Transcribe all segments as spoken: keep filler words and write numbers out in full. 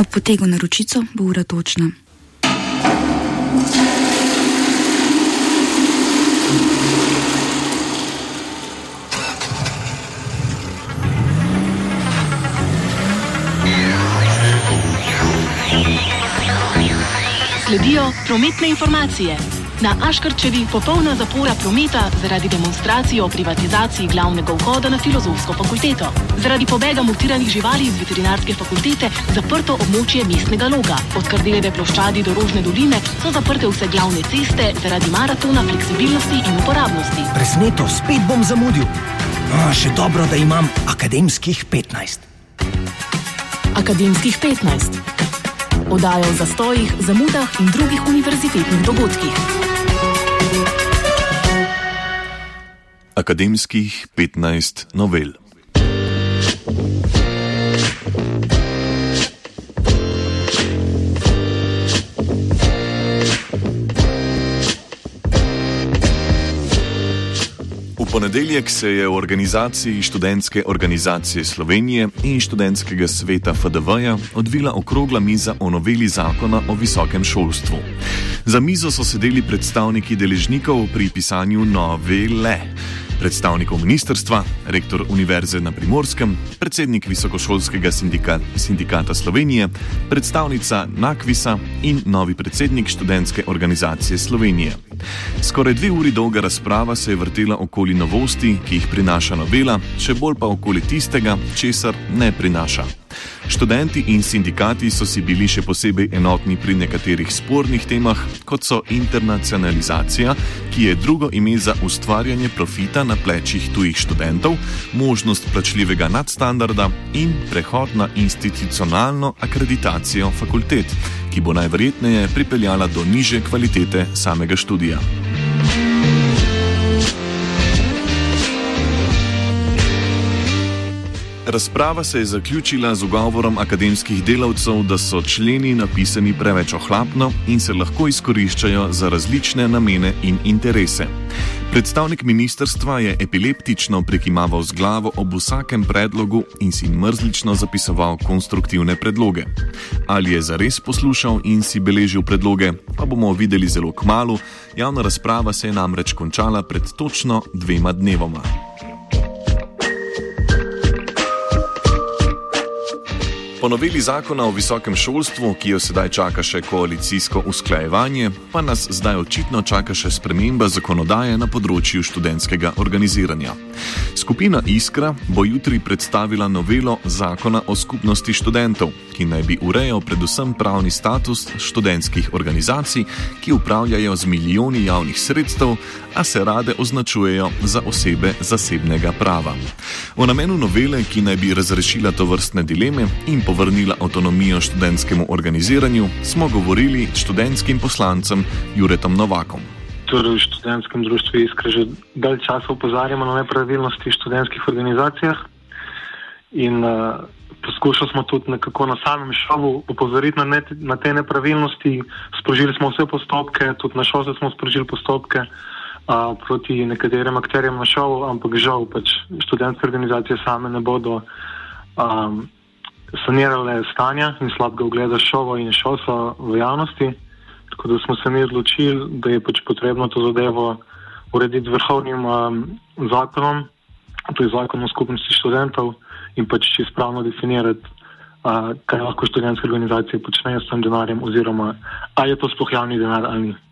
Ob potegu na ročico bo ura točna. Sledijo prometne informacije. Na Aškerčevi popolna zapora prometa zaradi demonstracij o privatizaciji glavnega vhoda na Filozofsko fakulteto. Zaradi pobega mutiranih živali iz veterinarske fakultete zaprto območje mestnega loga. Od Kardeljeve ploščadi do Rožne doline so zaprte vse glavne ceste zaradi maratona fleksibilnosti in uporabnosti. Presneto, spet bom zamudil. A, še dobro, da imam akademskih petnajst. Akademskih petnajst. Oddaja o zastojih, zamudah in drugih univerzitetnih dogodkih. Akademskih petnajst novel. V ponedeljek se je v organizaciji Študentske organizacije Slovenije in Študentskega sveta F D V-ja odvila okrogla miza o noveli zakona o visokem šolstvu. Za mizo so sedeli predstavniki deležnikov pri pisanju novele, predstavnikov ministrstva, rektor Univerze na Primorskem, predsednik Visokošolskega sindika, sindikata Slovenije, predstavnica NAKVIS-a in novi predsednik Študentske organizacije Slovenije. Skoraj dve uri dolga razprava se je vrtela okoli novosti, ki jih prinaša novela, še bolj pa okoli tistega, česar ne prinaša. Študenti in sindikati so si bili še posebej enotni pri nekaterih spornih temah, kot so internacionalizacija, ki je drugo ime za ustvarjanje profita na plečih tujih študentov, možnost plačljivega nadstandarda in prehod na institucionalno akreditacijo fakultet, ki bo najverjetneje pripeljala do nižje kvalitete samega študija. Razprava se je zaključila z ugovorom akademskih delavcev, da so členi napisani preveč ohlapno in se lahko izkoriščajo za različne namene in interese. Predstavnik ministrstva je epileptično prikimaval z glavo ob vsakem predlogu in si mrzlično zapisoval konstruktivne predloge. Ali je zares poslušal in si beležil predloge, pa bomo videli zelo kmalu. Javna razprava se je namreč končala pred točno dvema dnevoma. Po noveli zakona o visokem šolstvu, ki jo sedaj čaka še koalicijsko usklajevanje, pa nas zdaj očitno čaka še sprememba zakonodaje na področju študentskega organiziranja. Skupina Iskra bo jutri predstavila novelo zakona o skupnosti študentov, ki naj bi urejal predvsem pravni status študentskih organizacij, ki upravljajo z milijoni javnih sredstev, a se rade označujejo za osebe zasebnega prava. O namenu novele, ki naj bi razrešila tovrstne dileme in povrnila avtonomijo študentskemu organiziranju, smo govorili s študentskim poslancem Juretom Novakom. Torej v študentskem društvu Iskra že dalj časa opozarjamo na nepravilnosti v študentskih organizacijah in uh, poskušali smo tudi nekako na samem šovu opozoriti na, ne, na te nepravilnosti. Sprožili smo vse postopke, tudi na šovu smo sprožili postopke uh, proti nekaterim akterjem na šovu, ampak žal pač študentske organizacije same ne bodo um, sanirale stanja in slabega ugleda šova in šolstva v javnosti. Tako da smo se mi odločili, da je pač potrebno to zadevo urediti vrhovnim um, zakonom, to je zakon o skupnosti študentov, in pač čisto pravno definirati, uh, kaj lahko študentske organizacije počnejo s tem denarjem, oziroma ali je to sploh javni denar ali ni.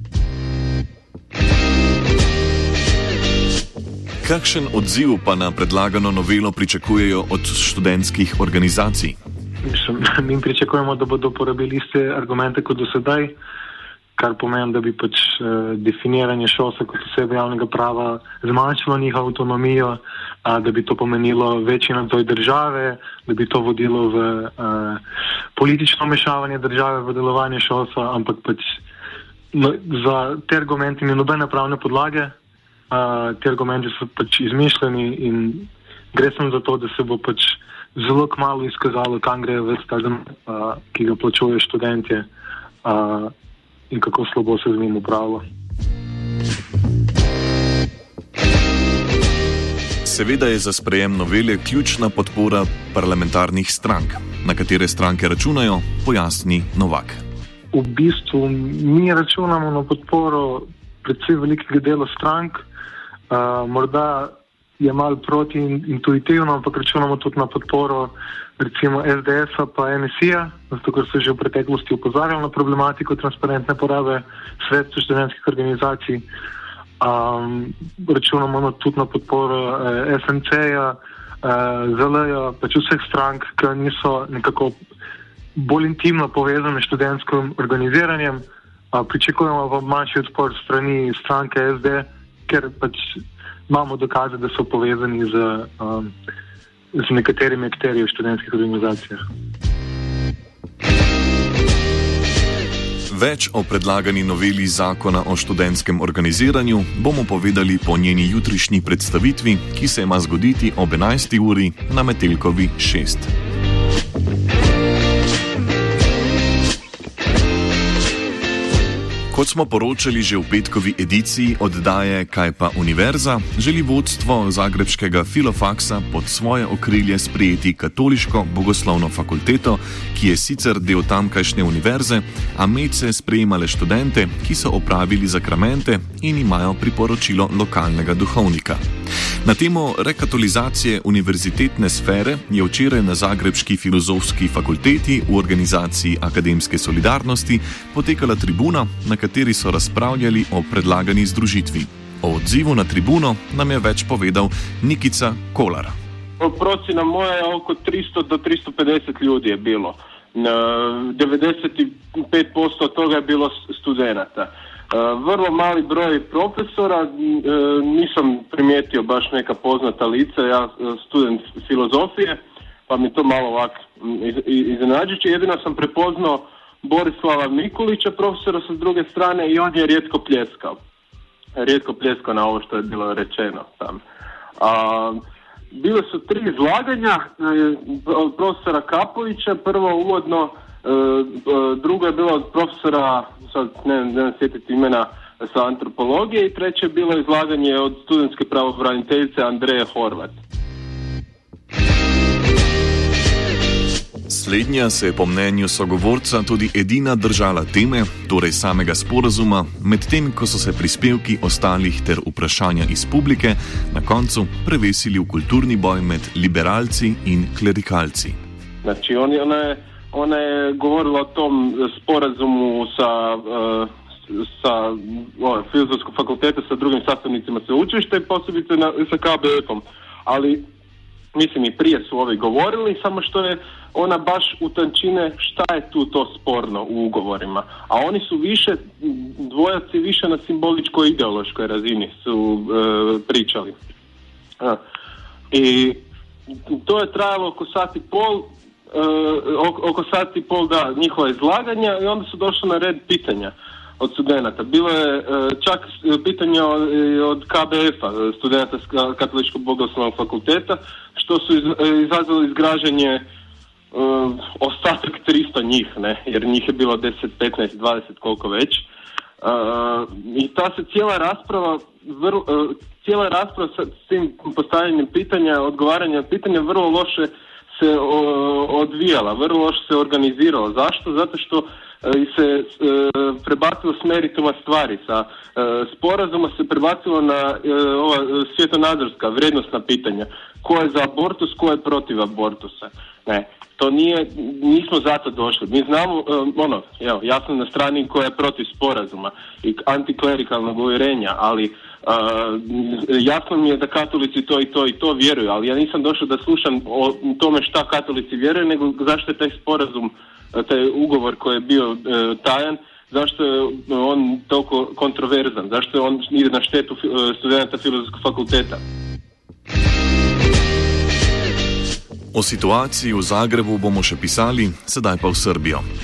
Kakšen odziv pa na predlagano novelo pričakujejo od študentskih organizacij? Mi pričakujemo, da bodo uporabili iste argumente kot do sedaj, kar pomeni, da bi pač uh, definiranje šolstva kot osebe javnega prava zmanjšalo njihovo avtonomijo, uh, da bi to pomenilo večji nadzor države, da bi to vodilo v uh, politično vmešavanje države v delovanje šolstva, ampak pač no, za te argumente ni nobene pravne podlage, uh, te argumente so pač izmišljeni in gre sem za to, da se bo pač zelo kmalu izkazalo, kam gre ves ta denar, uh, ki ga plačujejo študentje, uh, in kako slabo se z njim upravlja. Seveda je za sprejem novele ključna podpora parlamentarnih strank. Na katere stranke računajo, pojasni Novak. V bistvu mi računamo na podporo predvsem velikega dela strank. Uh, morda je malo protiintuitivno, ampak računamo tudi na podporo recimo es de es-a pa en es i-ja, zato ker so že v preteklosti opozarjali na problematiko transparentne porabe sredstev študentskih organizacij. Um, računamo na, tudi na podporo eh, es em ce-ja, eh, zet el-ja, pač vseh strank, ki niso nekako bolj intimno povezane s študentskim organiziranjem. Uh, pričakujemo pa manjši odpor strani stranke es de, ker pač imamo dokaze, da so povezani z, um, z nekaterimi akterji v študentskih organizacijah. Več o predlagani noveli zakona o študentskem organiziranju bomo povedali po njeni jutrišnji predstavitvi, ki se ima zgoditi ob enajsti uri na Metelkovi šest. Kot smo poročali že v petkovi ediciji oddaje Kaj pa univerza, želi vodstvo zagrebškega Filofaksa pod svoje okrilje sprejeti katoliško bogoslovno fakulteto, ki je sicer del tamkajšnje univerze, a medse sprejemale študente, ki so opravili zakramente in imajo priporočilo lokalnega duhovnika. Na temo rekatolizacije univerzitetne sfere je včeraj na zagrebški filozofski fakulteti v organizaciji Akademske solidarnosti potekala tribuna, na kateri so razpravljali o predlagani združitvi. O odzivu na tribuno nam je več povedal Nikica Kolar. Procjena moja je oko tristo do tristo pedeset ljudi je bilo. devedeset pet posto toga je bilo studenata. Vrlo mali broj profesora, nisam primijetio baš neka poznata lica, ja student filozofije, pa mi to malo ovako iznenađujuće. Jedino sam prepoznao Borislava Mikulića, profesora sa druge strane, i on je rijetko pljeskao. Rijetko pljeskao na ovo što je bilo rečeno tam. A, bile su tri izlaganja od profesora Kapovića, prvo uvodno, drugo je bilo od profesora, sad ne, ne sjetiti imena, sa antropologije, i treće je bilo izlaganje od studentske pravobraniteljice Andreje Horvat. Slednja se je po mnenju sogovorca tudi edina držala teme, torej samega sporazuma, medtem ko so se prispevki ostalih ter vprašanja iz publike na koncu prevesili v kulturni boj med liberalci in klerikalci. Znači, on je, ona, je, ona je govorila o tom sporazumu sa, uh, sa o, Filozofskog fakulteta sa drugim sastavnicima sveučilišta i posebice sa ka be efom, ali mislim i prije su ovi govorili, samo što je ona baš utančine šta je tu to sporno u ugovorima. A oni su više, dvojaci više na simboličko-ideološkoj razini su e, pričali. A, I to je trajalo oko sat i pol, e, oko sat i pol da njihova izlaganja i onda su došli na red pitanja od studenata. Bilo je e, čak pitanje od, od ka be efa, studenata Katoličkog bogoslovnog fakulteta, što su iz, izazvali izgraženje uh, ostatak tristo njih, ne, jer njih je bilo deset, petnaest, dvadeset, koliko već. Uh, I ta se cijela rasprava, vrlo, uh, cijela rasprava sa tim postavljanjem pitanja, odgovaranja pitanja vrlo loše se uh, odvijala, vrlo loše se organizirala. Zašto? Zato što uh, se uh, prebacilo s merituma stvari, sa uh, sporazuma se prebacilo na uh, ova svjetonazorska, vrijednosna pitanja. Ko je za abortus, ko je protiv abortusa. Ne, to nije, nismo zato došli. Mi znamo, um, ono, evo, ja sam na strani koja je protiv sporazuma i antiklerikalnog uvjerenja, ali uh, jasno mi je da katolici to i to i to vjeruju, ali ja nisam došao da slušam o tome šta katolici vjeruju, nego zašto je taj sporazum, taj ugovor koji je bio uh, tajan, zašto je on toliko kontroverzan, zašto je on ide na štetu uh, studenta Filozofskog fakulteta. O situaciji v Zagrebu bomo še pisali, sedaj pa v Srbijo.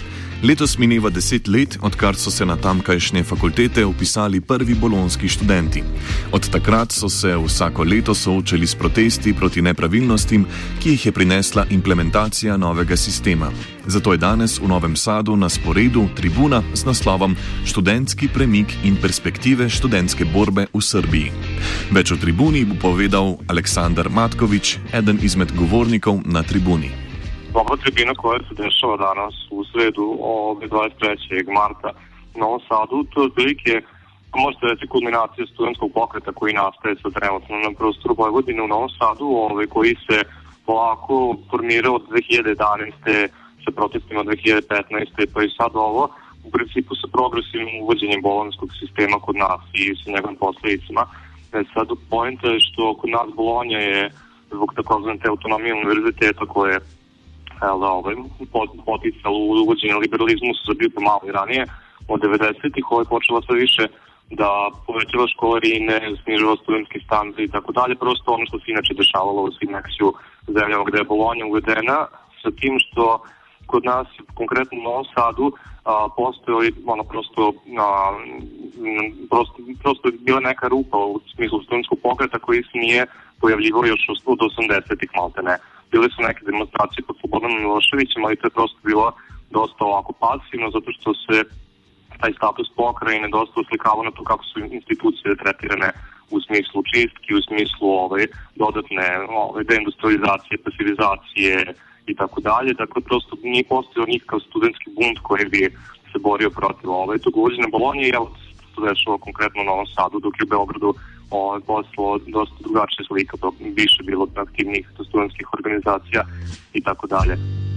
Letos mineva deset let, odkar so se na tamkajšnje fakultete vpisali prvi bolonski študenti. Od takrat so se vsako leto soočali s protesti proti nepravilnostim, ki jih je prinesla implementacija novega sistema. Zato je danes v Novem Sadu na sporedu tribuna z naslovom Študentski premik in perspektive študentske borbe v Srbiji. Več o tribuni bo povedal Aleksandar Matković, eden izmed govornikov na tribuni. Ova tribina koja se dešava danas u sredu dvadeset trećeg marta u Novom Sadu, to je otprilike, možete reći, kulminacija studentskog pokreta koji nastaje sad trenutno na prostoru Vojvodine u Novom Sadu, ovaj, koji se polako formirao od dve hiljade jedanaeste sa protestima od dve hiljade petnaeste pa i sad ovo, u principu sa progresivnim uvođenjem bolonjskog sistema kod nas i sa njegovim posledicama. E, sad pojenta je što kod nas Bolonja je zbog takozvane te autonomije univerziteta koje da, ovaj, poticalo u uvođenje liberalizmu su zabio pomalo i ranije od devedesetih, ovaj počela sve više da povećava školarine, snižava studentski standard i tako dalje, prosto ono što se inače dešavalo u svim nekakvim zemljama gde je Bolonja uvedena, sa tim što kod nas, konkretno u Novom Sadu, a, postoji ono prosto, a, prosto, prosto bila neka rupa u smislu studentskog pokreta koji se nije pojavljivao još od osamdesetih malte ne. Bile su neke demonstracije pod Slobodanom Miloševićem, ali to je prosto bilo dosta ovako pasivno, zato što se taj status pokrajine dosta uslikavao na to kako su institucije tretirane u smislu čistki, u smislu ovaj, dodatne ovaj, deindustrializacije, pasivizacije i tako dalje. Dakle, prosto nije postojao nikakav studentski bunt koji bi se borio protiv ovaj, tog uvođenja Bolonje i evo se dešava konkretno u Novom Sadu, dok je u Beogradu ovaj, poslao dosta drugačija slika, dok više bilo aktivnih studentskih organizacija i tako dalje.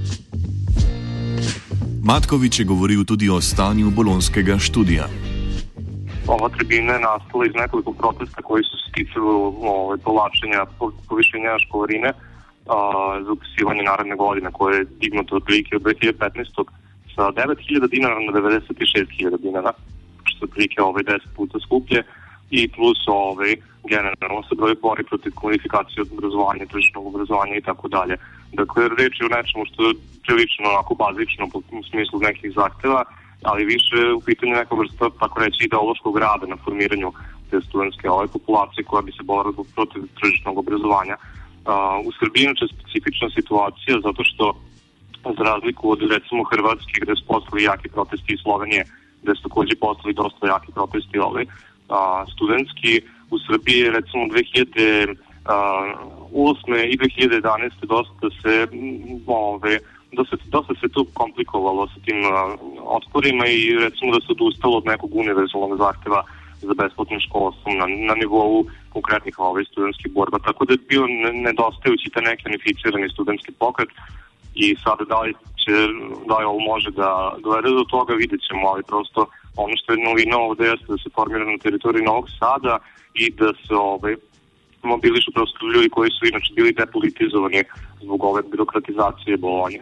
Matković je govoril tudi o stanju bolonskega študija. Ova tribina je nastala iz nekoliko protesta koji su se ticali ovaj, povlačenja, povišenja školarine a, za upisivanje naredne godine koje je dignuto otprilike od dve hiljade petnaeste. sa devet hiljada dinara na devedeset šest hiljada dinara, što je otprilike ovaj, deset puta skuplje i plus ovaj, generalno se broji bori protiv kvalifikacije od obrazovanja, tržišnog obrazovanja i tako dalje. Dakle, reč je o nečemu što je prilično onako bazično u smislu nekih zahteva, ali više u pitanju nekog vrsta, tako reći, ideološkog rada na formiranju te studentske ove populacije koja bi se borila protiv tržišnog obrazovanja. Uh, u Srbiji je specifična situacija zato što za razliku od recimo Hrvatske gde su postali jaki protesti i Slovenije gde su takođe postali dosta jaki protesti ove, uh, studentski u Srbiji recimo dve hiljade osme i dve hiljade jedanaeste dosta se ove, Dosta, dosta se to komplikovalo sa tim uh, otporima i recimo da se odustalo od nekog univerzalnog zahteva za besplatnim školstvom na, na nivou konkretnih ove studentskih borba. Tako da je bio nedostajući taj neki unificirani studentski pokret i sada da li, će, da li ovo može da dovede do toga, vidjet ćemo, ali prosto ono što je novina ovde jeste da se formira na teritoriji Novog Sada i da se ove, mobilišu prosto ljudi koji su inače bili depolitizovani zbog ove birokratizacije Bolonje.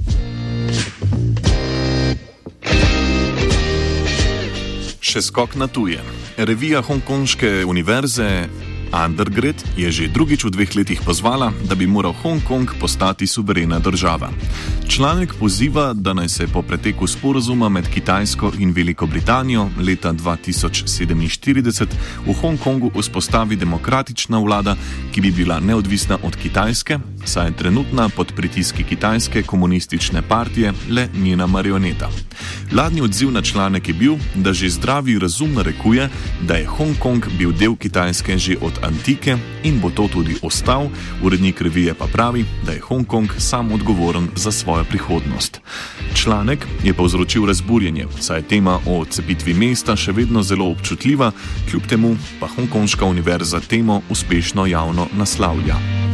Še skok na tuje. Revija Hongkonške univerze Undergrad je že drugič v dveh letih pozvala, da bi moral Hongkong postati suverena država. Članek poziva, da naj se po preteku sporazuma med Kitajsko in Veliko Britanijo leta dva tisoč sedeminštirideset v Hongkongu vzpostavi demokratična vlada, ki bi bila neodvisna od Kitajske, saj je trenutna pod pritiski Kitajske komunistične partije le njena marioneta. Vladni odziv na članek je bil, da že zdravi razum narekuje, da je Hongkong bil del Kitajske že od antike in bo to tudi ostal, urednik revije pa pravi, da je Hongkong sam odgovoren za svojo prihodnost. Članek je povzročil razburjenje, saj je tema o odcepitvi mesta še vedno zelo občutljiva, kljub temu pa Hongkonška univerza temo uspešno javno naslavlja.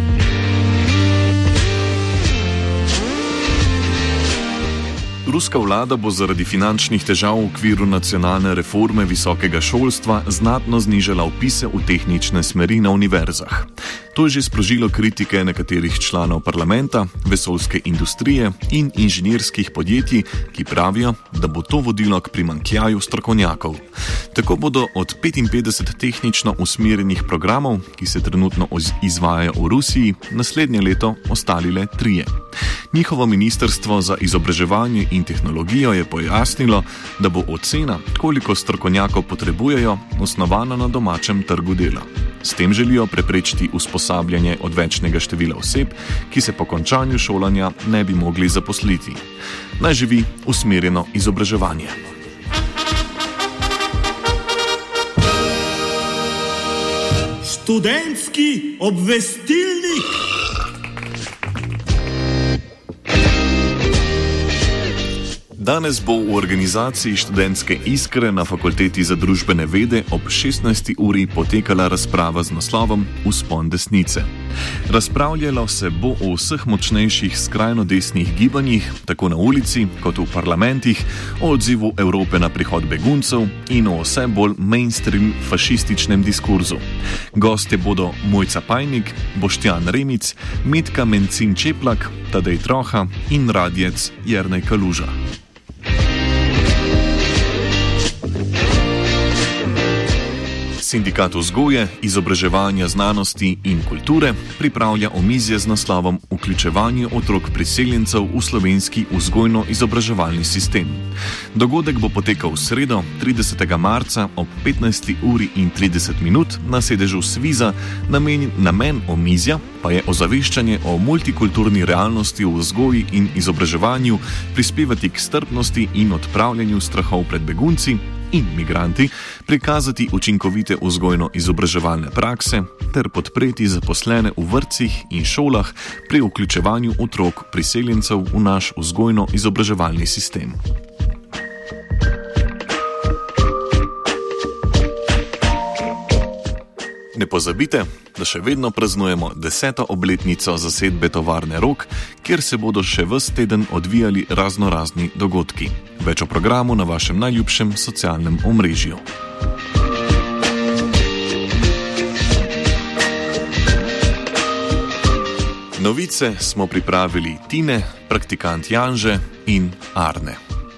Ruska vlada bo zaradi finančnih težav v okviru nacionalne reforme visokega šolstva znatno znižala vpise v tehnične smeri na univerzah. To je že sprožilo kritike nekaterih članov parlamenta, vesoljske industrije in inženirskih podjetij, ki pravijo, da bo to vodilo k primanjkljaju strokovnjakov. Tako bodo od petinpetdeset tehnično usmerjenih programov, ki se trenutno izvajajo v Rusiji, naslednje leto ostali le trije. Njihovo ministrstvo za izobraževanje in tehnologijo je pojasnilo, da bo ocena, koliko strokovnjakov potrebujejo, osnovana na domačem trgu dela. S tem želijo preprečiti usposabljanje odvečnega števila oseb, ki se po končanju šolanja ne bi mogli zaposliti. Naj živi usmerjeno izobraževanje. Študentski obvestilnik. Danes bo v organizaciji študentske Iskre na Fakulteti za družbene vede ob šestnajsti uri potekala razprava z naslovom Vzpon desnice. Razpravljalo se bo o vseh močnejših skrajno desnih gibanjih, tako na ulici kot v parlamentih, o odzivu Evrope na prihod beguncev in o vse bolj mainstream fašističnem diskurzu. Gostje bodo Mojca Pajnik, Boštjan Remic, Metka Mencin Čeplak, Tadej Troha in radijec Jernej Kaluža. Sindikat vzgoje, izobraževanja, znanosti in kulture pripravlja omizje z naslovom Vključevanje otrok priseljencev v slovenski vzgojno-izobraževalni sistem. Dogodek bo potekal v sredo, tridesetega marca ob petnajsti uri in trideset minut na sedežu Sviza. Namen, namen omizja pa je ozaveščanje o multikulturni realnosti v vzgoji in izobraževanju, prispevati k strpnosti in odpravljanju strahov pred begunci in migranti, prikazati učinkovite vzgojno-izobraževalne prakse ter podpreti zaposlene v vrtcih in šolah pri vključevanju otrok priseljencev v naš vzgojno-izobraževalni sistem. Ne pozabite, da še vedno praznujemo deseto obletnico zasedbe tovarne Rog, kjer se bodo še ves teden odvijali raznorazni dogodki. Več o programu na vašem najljubšem socialnem omrežju. Novice smo pripravili Tine, praktikant Janže in Arne.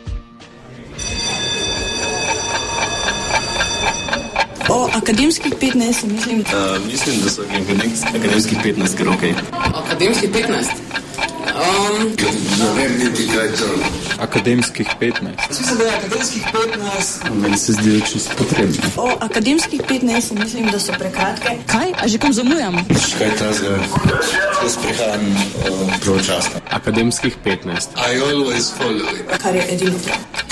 O akademskih petnajst, mislim. Uh, mislim, da so akademskih petnajst, ker okej. Akademskih petnajst? Um, ne vem niti kaj to. Akademskih petnajst. Mislim, da je akademskih petnajst. Meni se zdi čisto potrebno. O akademskih petnajst, mislim, da so prekratke. Kaj? A že kam zamujam? Kaj ta zga? Jaz prihajam uh, pravočasno. Akademskih petnajst. I always follow it. Kar je edino prav.